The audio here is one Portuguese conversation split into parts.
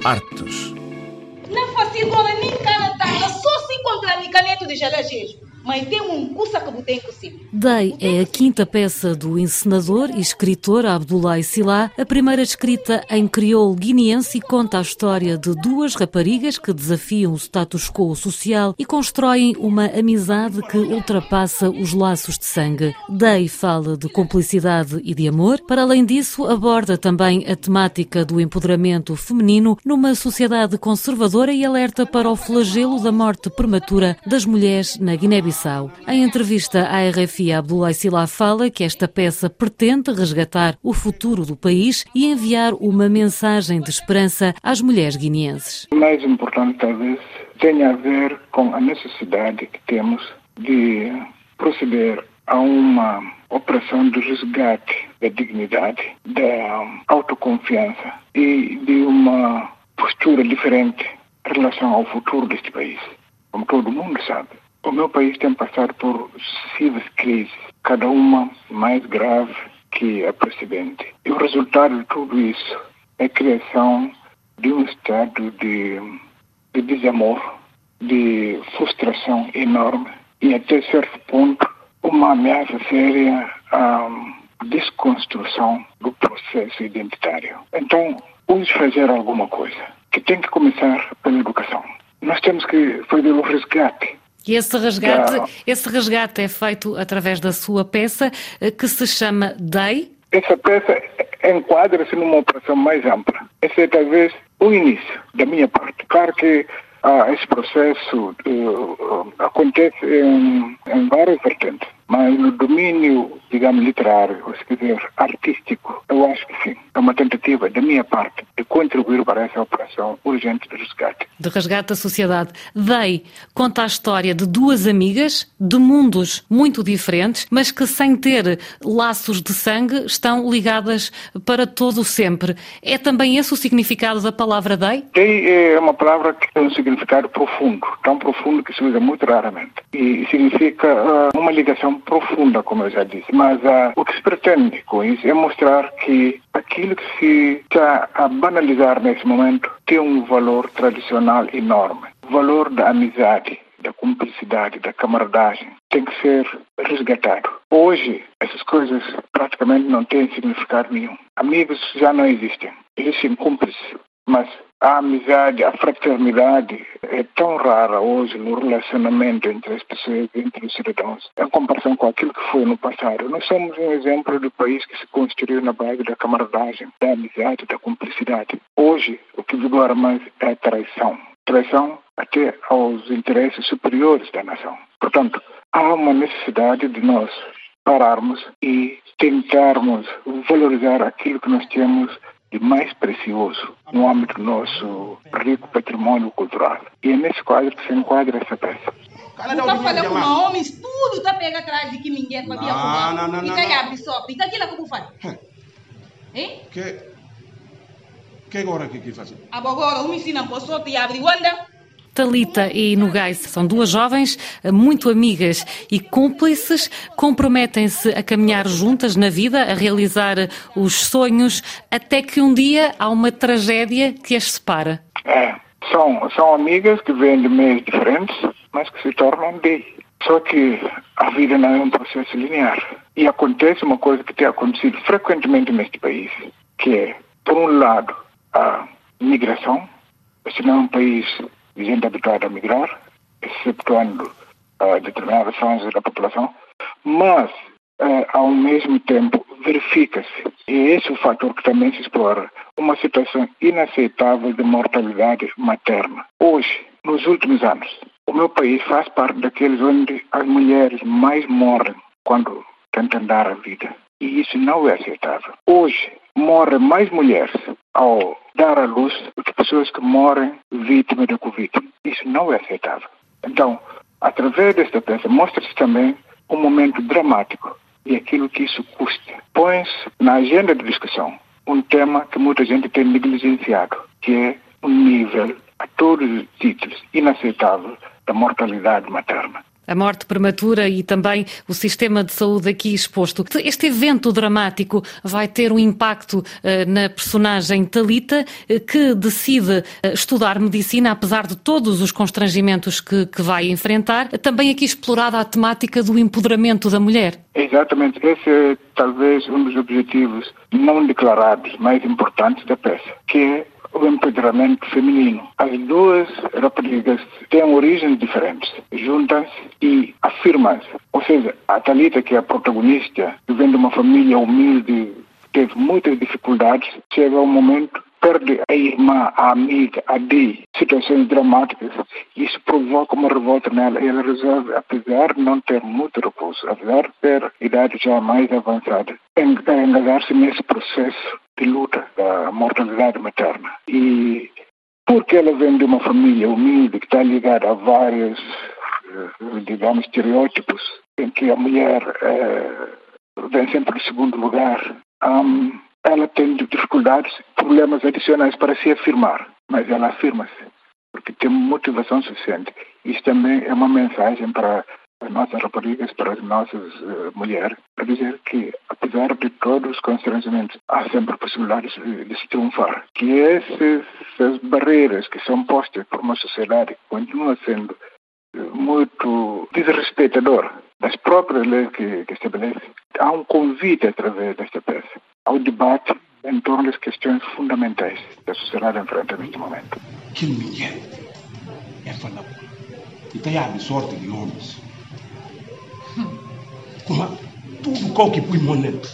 artes. Não faço agora nem cara tanga, só se encontrar no caneto de Jalajejo. Mas tem um curso que tem que ser. Day é a quinta peça do encenador e escritor Abdoulaye Sylla, a primeira escrita em crioulo guineense e conta a história de duas raparigas que desafiam o status quo social e constroem uma amizade que ultrapassa os laços de sangue. Day fala de cumplicidade e de amor. Para além disso, aborda também a temática do empoderamento feminino numa sociedade conservadora e alerta para o flagelo da morte prematura das mulheres na Guiné-Bissau. Em entrevista à RFI, Abdoulaye Sylla fala que esta peça pretende resgatar o futuro do país e enviar uma mensagem de esperança às mulheres guineenses. O mais importante, talvez, tenha a ver com a necessidade que temos de proceder a uma operação de resgate da dignidade, da autoconfiança e de uma postura diferente em relação ao futuro deste país. Como todo mundo sabe, o meu país tem passado por sucessivas crises, cada uma mais grave que a precedente. E o resultado de tudo isso é a criação de um estado de desamor, de frustração enorme e, até certo ponto, uma ameaça séria à desconstrução do processo identitário. Então, vamos fazer alguma coisa, que tem que começar pela educação. Nós temos que fazer o resgate. E esse resgate é feito através da sua peça, que se chama Day. Essa peça enquadra-se numa operação mais ampla. Esse é talvez o início da minha parte. Claro que esse processo acontece em várias vertentes, mas no domínio, digamos, literário, ou se quiser, artístico, eu acho que sim. É uma tentativa da minha parte de contribuir para essa operação urgente de resgate. De resgate da sociedade. Day conta a história de duas amigas de mundos muito diferentes, mas que sem ter laços de sangue estão ligadas para todo o sempre. É também esse o significado da palavra Day? Day é uma palavra que tem um significado profundo, tão profundo que se usa muito raramente. E significa uma ligação profunda, como eu já disse. Mas o que se pretende com isso é mostrar que aquilo que se está a banalizar nesse momento tem um valor tradicional enorme. O valor da amizade, da cumplicidade, da camaradagem tem que ser resgatado. Hoje, essas coisas praticamente não têm significado nenhum. Amigos já não existem. Existem cúmplices, mas a amizade, a fraternidade é tão rara hoje no relacionamento entre as pessoas, entre os cidadãos, em comparação com aquilo que foi no passado. Nós somos um exemplo do país que se construiu na base da camaradagem, da amizade, da cumplicidade. Hoje, o que vigora mais é a traição. Traição até aos interesses superiores da nação. Portanto, há uma necessidade de nós pararmos e tentarmos valorizar aquilo que nós temos de mais precioso no âmbito do nosso rico patrimônio cultural. E é nesse quadro que se enquadra essa peça. Não fala com uma homem, tudo está pegando atrás de que ninguém vai vir a Não. Fica aí a pessoa, fica aqui lá como faz. Hein? Que agora que faz? Agora, me ensina a pessoa que abre Wanda. Talita e Nogai são duas jovens muito amigas e cúmplices, comprometem-se a caminhar juntas na vida, a realizar os sonhos, até que um dia há uma tragédia que as separa. São amigas que vêm de meios diferentes, mas que se tornam de. Só que a vida não é um processo linear. E acontece uma coisa que tem acontecido frequentemente neste país, que é, por um lado, a migração. Este não é um país de gente habituada a migrar, exceptuando determinadas franjas da população, mas, ao mesmo tempo, verifica-se, e esse é o fator que também se explora, uma situação inaceitável de mortalidade materna. Hoje, nos últimos anos, o meu país faz parte daqueles onde as mulheres mais morrem quando tentam dar a vida. E isso não é aceitável. Hoje, morrem mais mulheres ao dar à luz do que pessoas que morrem vítimas da Covid. Isso não é aceitável. Então, através desta peça, mostra-se também um momento dramático e aquilo que isso custa. Põe-se na agenda de discussão um tema que muita gente tem negligenciado, que é um nível, a todos os títulos, inaceitável da mortalidade materna. A morte prematura e também o sistema de saúde aqui exposto. Este evento dramático vai ter um impacto na personagem Thalita, que decide estudar medicina, apesar de todos os constrangimentos que vai enfrentar. Também aqui explorada a temática do empoderamento da mulher. Exatamente. Esse é talvez um dos objetivos não declarados mais importantes da peça, que é o empoderamento feminino. As duas raparigas têm origens diferentes, juntam-se e afirmam-se. Ou seja, a Thalita, que é a protagonista, vem de uma família humilde, teve muitas dificuldades, chega um momento, perde a irmã, a amiga, a Dee, situações dramáticas. Isso provoca uma revolta nela e ela resolve, apesar de não ter muito recurso, apesar de ter idade já mais avançada, engajar-se nesse processo de luta da mortalidade materna. E porque ela vem de uma família humilde que está ligada a vários, digamos, estereótipos em que a mulher vem sempre em segundo lugar, ela tem dificuldades, problemas adicionais para se afirmar, mas ela afirma-se porque tem motivação suficiente. Isso também é uma mensagem para as nossas raparigas, para as nossas mulheres, para dizer que, apesar de todos os constrangimentos, há sempre possibilidades de se triunfar. Que essas barreiras que são postas por uma sociedade que continua sendo muito desrespeitadora das próprias leis que estabelece, há um convite através desta peça ao debate em torno das questões fundamentais que a sociedade enfrenta neste momento. Que mulher é falar e tem a sorte de homens. Como tudo qual que põe moneta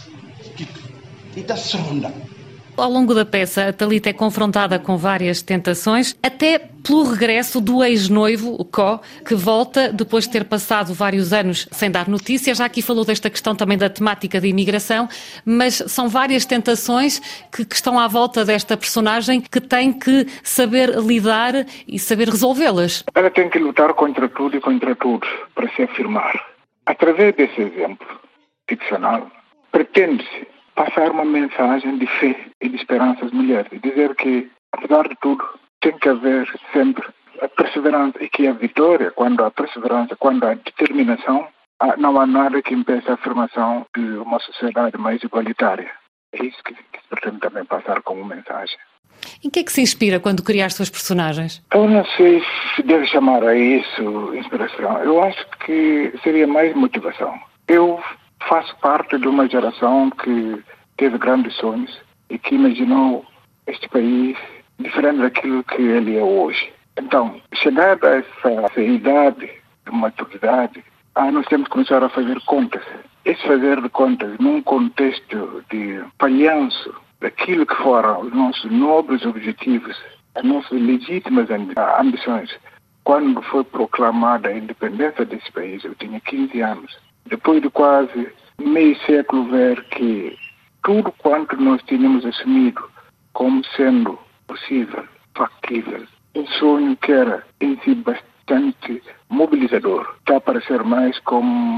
e está sonda. Ao longo da peça, a Thalita é confrontada com várias tentações, até pelo regresso do ex-noivo, o Có, que volta depois de ter passado vários anos sem dar notícias. Já aqui falou desta questão também da temática de imigração, mas são várias tentações que estão à volta desta personagem que tem que saber lidar e saber resolvê-las. Ela tem que lutar contra tudo e contra todos para se afirmar. Através desse exemplo ficcional, pretende-se passar uma mensagem de fé e de esperança às mulheres. E dizer que, apesar de tudo, tem que haver sempre a perseverança e que a vitória, quando há perseverança, quando há determinação, não há nada que impeça a afirmação de uma sociedade mais igualitária. É isso que se pretende também passar como mensagem. Em que é que se inspira quando cria as suas personagens? Eu não sei se deve chamar a isso inspiração. Eu acho que seria mais motivação. Eu faço parte de uma geração que teve grandes sonhos e que imaginou este país diferente daquilo que ele é hoje. Então, chegada a essa idade de maturidade, nós temos que começar a fazer contas. Esse fazer de contas num contexto de falhanço daquilo que foram os nossos nobres objetivos, as nossas legítimas ambições. Quando foi proclamada a independência desse país, eu tinha 15 anos. Depois de quase meio século, ver que tudo quanto nós tínhamos assumido como sendo possível, factível, um sonho que era em si bastante mobilizador, está a parecer mais como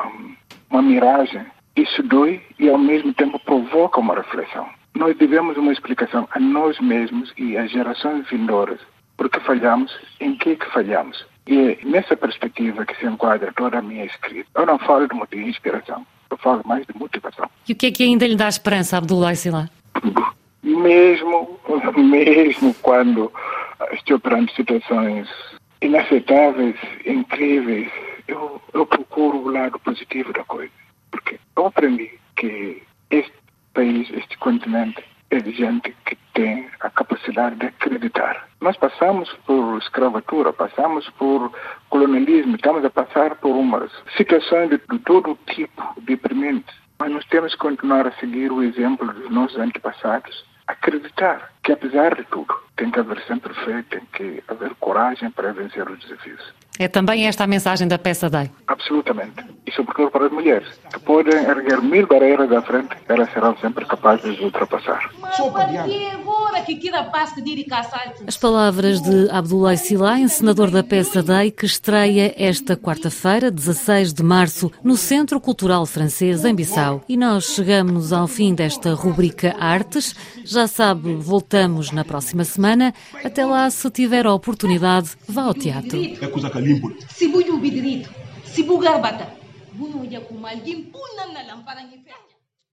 uma miragem. Isso dói e ao mesmo tempo provoca uma reflexão. Nós devemos uma explicação a nós mesmos e às gerações vindouras. Por que falhamos? Em que falhamos? E é nessa perspectiva que se enquadra toda a minha escrita. Eu não falo de inspiração, eu falo mais de motivação. E o que é que ainda lhe dá esperança, Abdullah Silá? Mesmo quando estou perante situações inaceitáveis, incríveis, eu procuro o lado positivo da coisa. Porque eu aprendi que este país, este continente, é de gente que tem a capacidade de acreditar. Nós passamos por escravatura, passamos por colonialismo, estamos a passar por umas situações de todo tipo deprimentes. Mas nós temos que continuar a seguir o exemplo dos nossos antepassados, acreditar que, apesar de tudo, tem que haver sempre fé, tem que haver coragem para vencer os desafios. É também esta a mensagem da peça DEI? Absolutamente. E sobretudo para as mulheres, que podem erguer 1000 barreiras à frente, elas serão sempre capazes de ultrapassar. As palavras de Abdullah Silá, encenador da peça DEI, que estreia esta quarta-feira, 16 de março, no Centro Cultural Francês, em Bissau. E nós chegamos ao fim desta rubrica Artes. Já sabe, voltamos na próxima semana. Até lá, se tiver a oportunidade, vá ao teatro. É coisa que limpo. Se muito obediente, Se bugar bata, buno ya com alguém puna na lamparang ife.